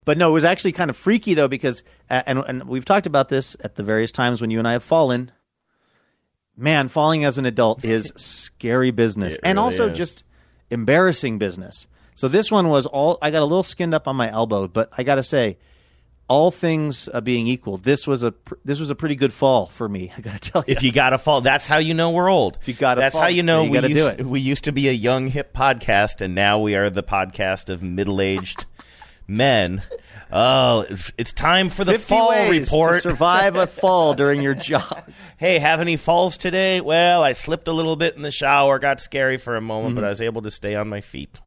But no, it was actually kind of freaky, though, because, and we've talked about this at the various times when you and I have fallen. Man, falling as an adult is scary business. And really also is. just embarrassing business. So this one was I got a little skinned up on my elbow, but I got to say, all things being equal, this was a pretty good fall for me. I got to tell you. If you got to fall, that's how you know we're old. If you got to That's fall, how you know so you gotta do it. we used to be a young, hip podcast, and now we are the podcast of middle-aged men. Oh, it's time for the 50 fall ways report. to survive a fall during your job. Hey, have any falls today? Well, I slipped a little bit in the shower, got scary for a moment, but I was able to stay on my feet.